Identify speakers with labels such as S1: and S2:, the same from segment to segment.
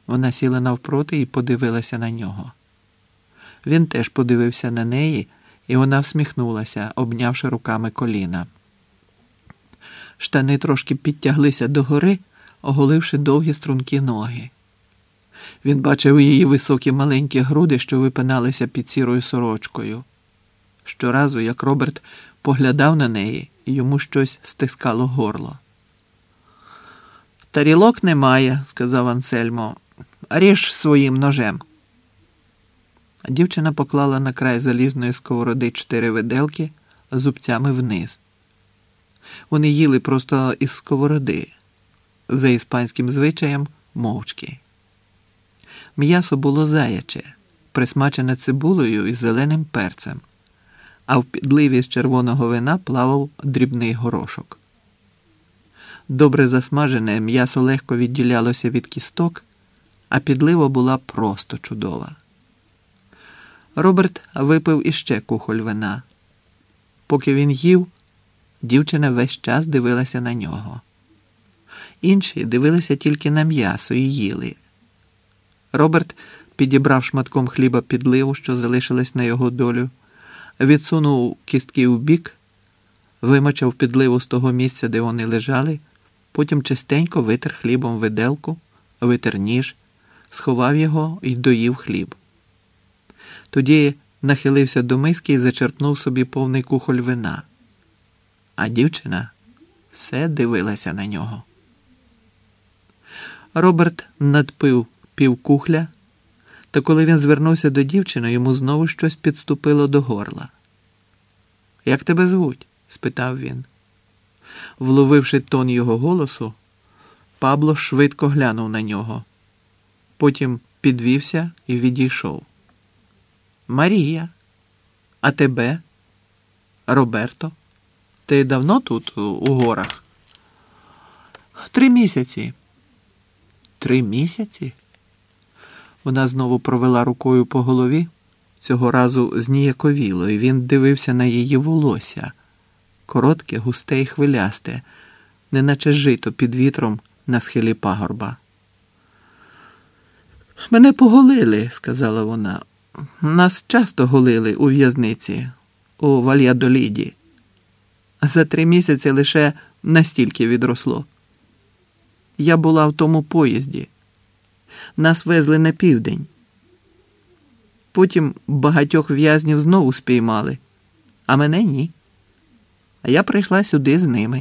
S1: Вона сіла навпроти і подивилася на нього. Він теж подивився на неї, і вона всміхнулася, обнявши руками коліна. Штани трошки підтяглися догори, оголивши довгі стрункі ноги. Він бачив її високі маленькі груди, що випиналися під сірою сорочкою. Щоразу, як Роберт поглядав на неї, йому щось стискало горло. «Тарілок немає», – сказав Ансельмо. «Ріж своїм ножем». Дівчина поклала на край залізної сковороди 4 виделки зубцями вниз. Вони їли просто із сковороди, за іспанським звичаєм мовчки. М'ясо було заяче, присмачене цибулею і зеленим перцем, а в підливі з червоного вина плавав дрібний горошок. Добре засмажене м'ясо легко відділялося від кісток, а підлива була просто чудова. Роберт випив іще кухоль вина. Поки він їв, дівчина весь час дивилася на нього. Інші дивилися тільки на м'ясо і їли. Роберт підібрав шматком хліба підливу, що залишилась на його долю, відсунув кістки вбік, вимочав підливу з того місця, де вони лежали, потім частенько витер хлібом виделку, витер ніж, сховав його і доїв хліб. Тоді нахилився до миски і зачерпнув собі повний кухоль вина. А дівчина все дивилася на нього. Роберт надпив півкухля, та коли він звернувся до дівчини, йому знову щось підступило до горла. «Як тебе звуть?» – спитав він. Вловивши тон його голосу, Пабло швидко глянув на нього. Потім підвівся і відійшов. «Марія. А тебе? Роберто? Ти давно тут, у горах?» 3 місяці. 3 місяці? Вона знову провела рукою по голові, цього разу зніяковіло, і він дивився на її волосся. Коротке, густе і хвилясте, неначе жито під вітром на схилі пагорба. «Мене поголили», – сказала вона. «Нас часто голили у в'язниці, у Вальядоліді. За 3 місяці лише настільки відросло. Я була в тому поїзді. Нас везли на південь. Потім багатьох в'язнів знову спіймали, а мене ні. А я прийшла сюди з ними».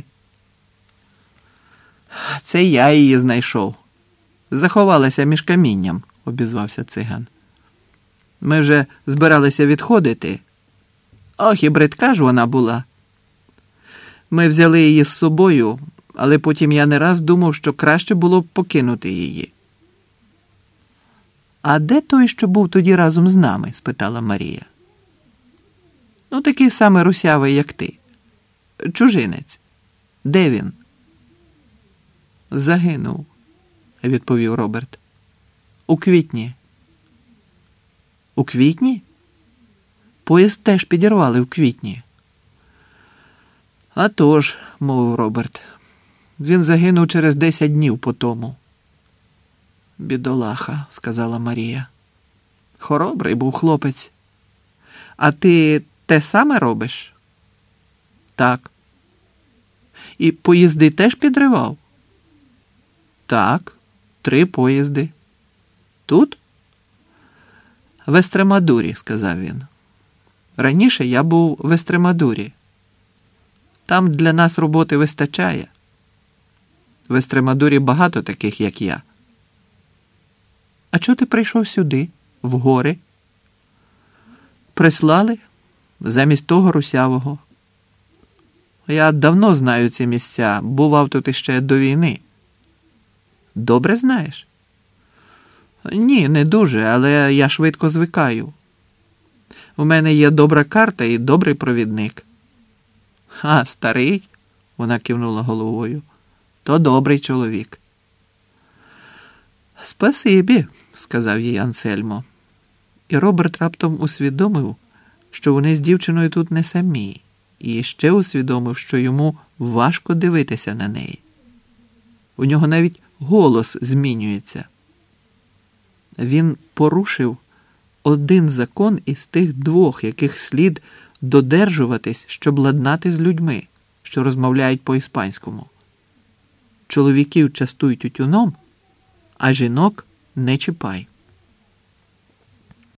S1: «Це я її знайшов. Заховалася між камінням», – обізвався циган. «Ми вже збиралися відходити. Ох, і бридка ж вона була. Ми взяли її з собою, але потім я не раз думав, що краще було б покинути її». «А де той, що був тоді разом з нами?» – спитала Марія. «Ну, такий самий русявий, як ти. Чужинець. Де він?» «Загинув», – відповів Роберт. «У квітні». «У квітні? Поїзд теж підірвали в квітні». «А тож», – мовив Роберт. «Він загинув через 10 днів по тому». «Бідолаха», – сказала Марія. «Хоробрий був хлопець. А ти те саме робиш?» «Так». «І поїзди теж підривав?» «Так, 3 поїзди». «Тут?» «В Естремадурі», – сказав він. «Раніше я був в Естремадурі. Там для нас роботи вистачає. В Естремадурі багато таких, як я». «А чого ти прийшов сюди, в гори?» «Прислали, замість того русявого. Я давно знаю ці місця, бував тут іще до війни». «Добре знаєш?» «Ні, не дуже, але я швидко звикаю. У мене є добра карта і добрий провідник». «А, старий?» – вона кивнула головою. «То добрий чоловік». «Спасибі», – сказав їй Ансельмо. І Роберт раптом усвідомив, що вони з дівчиною тут не самі, і ще усвідомив, що йому важко дивитися на неї. У нього навіть голос змінюється. Він порушив один закон із тих двох, яких слід додержуватись, щоб ладнати з людьми, що розмовляють по-іспанському. Чоловіків частуй тютюном, а жінок не чіпай.